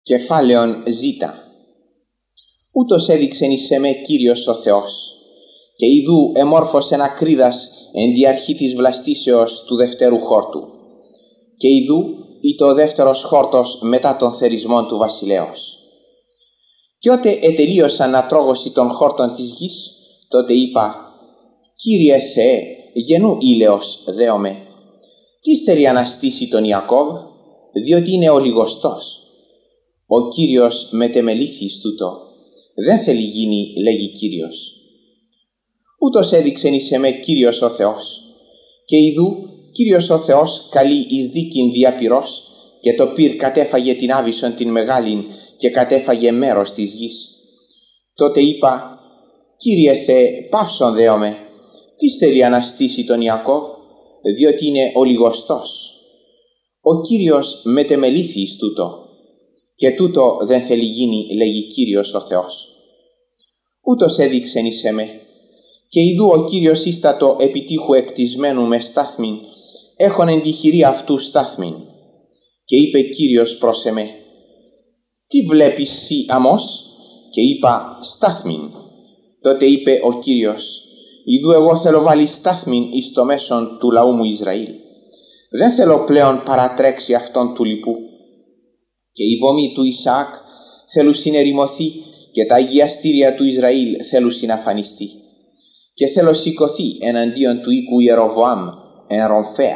Κεφάλαιον Ζ. Ούτως έδειξεν εις εμέ Κύριος ο Θεός, και ιδού εμόρφωσεν ακρίδας εν τη αρχή της βλαστήσεως του δευτέρου χόρτου, και ιδού ήτο ο δεύτερος χόρτος μετά των θερισμών του βασιλέως. Και ότε ετελείωσαν ατρόγωση των χόρτων της γης, τότε είπα: Κύριε Θεέ, γενού ήλαιος δέομαι, τι θέλει αναστήσει τον Ιακώβ, διότι είναι ο λιγοστός. Ο Κύριος μετεμελήθης τούτο, δεν θέλει γίνει, λέγει Κύριος. Ούτως έδειξεν εις εμέ Κύριος ο Θεός, και ιδού Κύριος ο Θεός καλεί εις δίκην διαπυρός, και το πυρ κατέφαγε την άβυσσον την μεγάλην και κατέφαγε μέρος της γης. Τότε είπα: Κύριε Θεέ, παύσον δέομαι, τι θέλει αναστήσει τον Ιακώβ, διότι είναι ο λιγοστός. Ο Κύριος μετεμελήθης τούτο, και τούτο δεν θέλει γίνει, λέγει Κύριος ο Θεός. Ούτως έδειξεν εις εμέ, και ιδού ο Κύριος ίστατο επιτύχου εκτισμένου με στάθμην, έχων εν τη χειρή αυτού στάθμην. Και είπε Κύριος προς εμέ: Τι βλέπεις σύ αμώς? Και είπα: Στάθμην. Τότε είπε ο Κύριος: Ιδού εγώ θέλω βάλει στάθμην εις το μέσον του λαού μου Ισραήλ. Δεν θέλω πλέον παρατρέξει αυτόν του λοιπού. Και η βωμή του Ισαάκ θέλουν συνερημωθεί, και τα αγιαστήρια του Ισραήλ θέλουν συναφανιστεί. Και θέλω σηκωθεί εναντίον του οίκου Ιεροβοάμ εν Ρομφαία.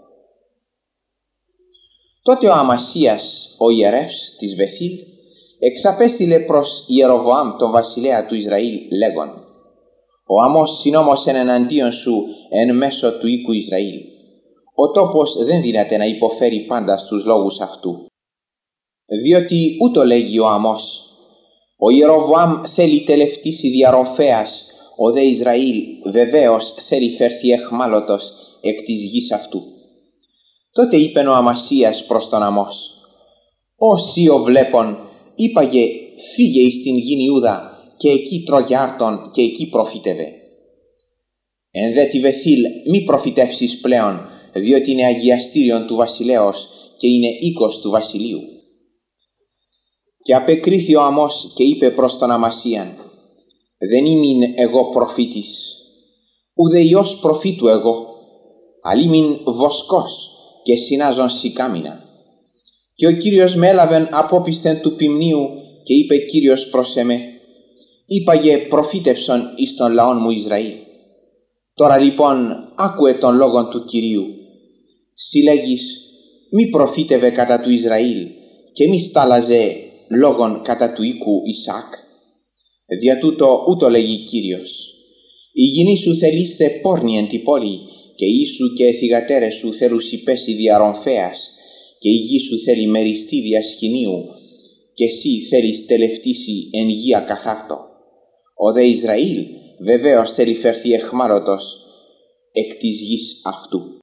Τότε ο Αμασίας ο ιερεύς της Βεθήλ εξαπέστειλε προς Ιεροβοάμ τον βασιλέα του Ισραήλ λέγον: Ο Αμώς συνόμωσεν εναντίον σου εν μέσω του οίκου Ισραήλ. Ο τόπος δεν δύναται να υποφέρει πάντα στους λόγους αυτού. Διότι ούτω λέγει ο Αμώς: Ο Ιεροβοάμ θέλει τελευτήσει δια Ρομφέας, ο δε Ισραήλ βεβαίως θέλει φερθεί εχμάλωτος εκ της γης αυτού. Τότε είπεν ο Αμασίας προς τον Αμώς: Όσοι ο βλέπον, είπαγε, φύγε εις την γην Ιούδα, και εκεί τρώγε άρτον και εκεί προφήτευε. Εν δε τη Βεθήλ μη προφητεύσεις πλέον, διότι είναι αγιαστήριον του βασιλέως και είναι οίκος του βασιλείου. Και απεκρίθη ο Αμώς και είπε προς τον Αμασίαν: Δεν ήμην εγώ προφήτης, ουδε ιός προφήτου εγώ, αλλά ήμην βοσκός και συνάζων σικάμινα. Και ο Κύριος με έλαβεν απόπισθεν του ποιμνίου, και είπε Κύριος προς εμέ: Είπαγε προφήτευσον εις τον λαόν μου Ισραήλ. Τώρα λοιπόν άκουε τον λόγον του Κυρίου. Συλλέγεις, μη προφήτευε κατά του Ισραήλ, και μη στάλαζε λόγον κατά του οίκου Ισαάκ. Δια τούτο ούτω λέγει Κύριος: Η γυνή σου θελείστε πόρνη εν τη πόλη, και η σου και οι θυγατέρες σου θέλουσι πέσει δια Ρομφέας, και η γη σου θέλει μεριστεί δια σχοινίου, και εσύ θέλεις τελευτήσει εν γη ακαθάρτο. Ο δε Ισραήλ βεβαίως θέλει φερθεί εχμάλωτος εκ της γης αυτού.